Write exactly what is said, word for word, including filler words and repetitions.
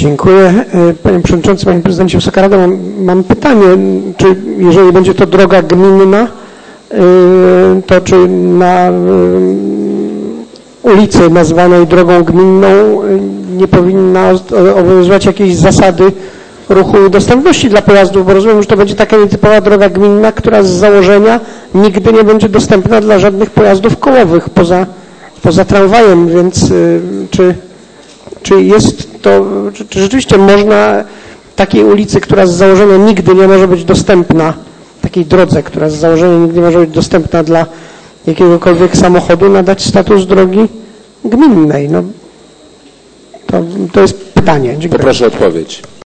Dziękuję. Panie Przewodniczący, Panie Prezydencie, Wysoka Rado, mam, mam pytanie, czy jeżeli będzie to droga gminna, to czy na ulicy nazwanej drogą gminną nie powinna obowiązywać jakiejś zasady ruchu i dostępności dla pojazdów, bo rozumiem, że to będzie taka nietypowa droga gminna, która z założenia nigdy nie będzie dostępna dla żadnych pojazdów kołowych poza, poza tramwajem, więc czy, czy jest to, czy, czy rzeczywiście można takiej ulicy, która z założenia nigdy nie może być dostępna, takiej drodze, która z założenia nigdy nie może być dostępna dla jakiegokolwiek samochodu, nadać status drogi gminnej? No, to, to jest pytanie. Dziękuję. Poproszę o odpowiedź.